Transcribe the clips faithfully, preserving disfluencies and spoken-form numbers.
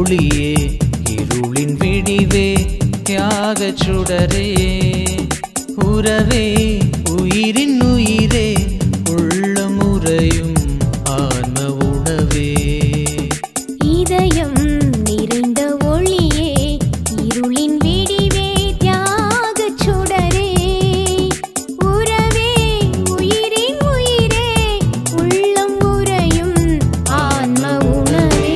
ஒளியே இருளின் விடிவே தியாகச் சுடரே உறவே உயிரின் உயிரே உள்ளம் உறையும் ஆன்ம உணவே இதயம் நிறைந்த ஒளியே இருளின் விடிவே தியாகச் சுடரே உறவே உயிரின் உயிரே உள்ளம் உறையும் ஆன்ம உணவே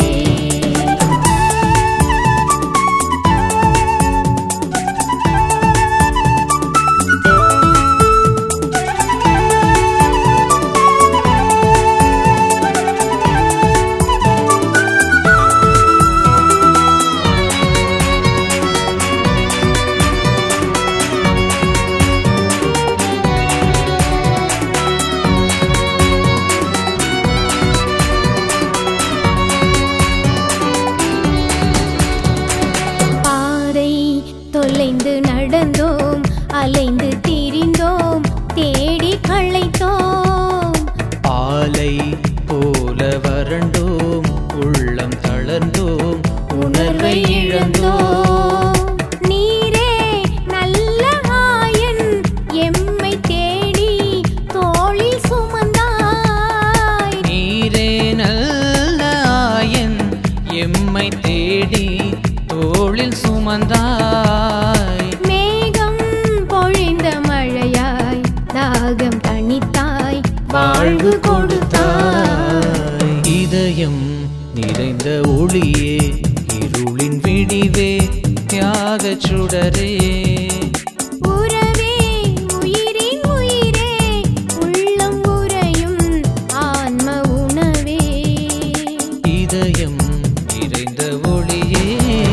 தொலைந்து நடந்தோம் அலைந்து திரிந்தோம் தேடி களைத்தோம் ஆலை போல வறண்டோம் உள்ளம் தளர்ந்தோம் உணர்வை இழந்தோம் நீரே நல்ல ஆயன் எம்மை தேடி தோளில் சுமந்தாய் நீரே நல்ல ஆயன் எம்மை தேடி தோளில் சுமந்தாய் மேகம் பொழிந்த மழையாய் தாகம் தணித்தாய் வாழ்வு கொடுத்தாய் இதயம் நிறைந்த ஒளியே இருளின் விடிவே தியாகச் சுடரே உறவே உயிரின் உயிரே உள்ளம் உறையும் ஆன்ம உணவே இதயம் நிறைந்த ஒளியே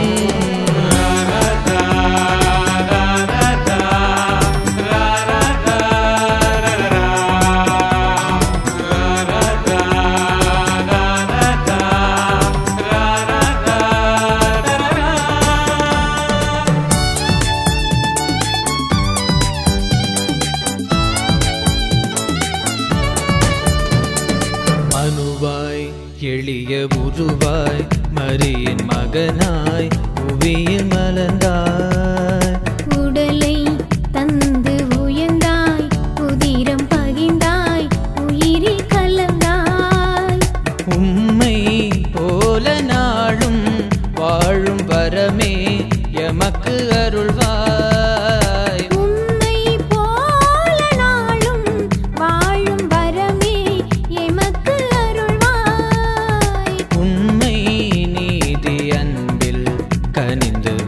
மனுவாய் எளிய உருவாய் மரியின் மகனாய் புவியில் மலர்ந்தாய் உடலை தந்து உயர்ந்தாய் உதிரம் பகிர்ந்தாய் உயிரில் கலந்தாய் உம்மை போல நாளும் வாழும் வரமே எமக்கு அருள்வாய் உம்மை போல நாளும் வாழும் வரமே எமக்கு அருள்வாய் உண்மை நீதி அன்பில் கனிந்து